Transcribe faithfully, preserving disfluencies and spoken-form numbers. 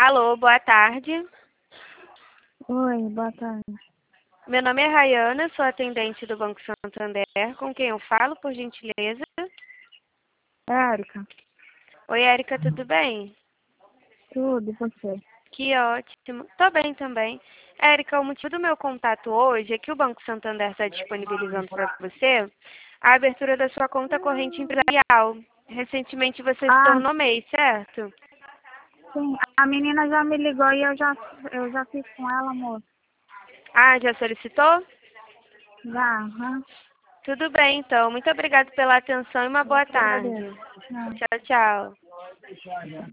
Alô, boa tarde. Oi, boa tarde. Meu nome é Rayana, sou atendente do Banco Santander. Com quem eu falo, por gentileza? É Érica. Oi, Érica, tudo bem? Tudo, e você? Que ótimo. Tô bem também. Érica, o motivo do meu contato hoje é que o Banco Santander está disponibilizando para você a abertura da sua conta corrente empresarial. Recentemente você se Ah, tornou MEI, certo? sim. A menina já me ligou e eu já, eu já fiz com ela, moço. Ah, já solicitou? Já, aham. Tudo bem, então. Muito obrigada pela atenção e uma Eu boa que agradeço. tarde. Não. Tchau, tchau.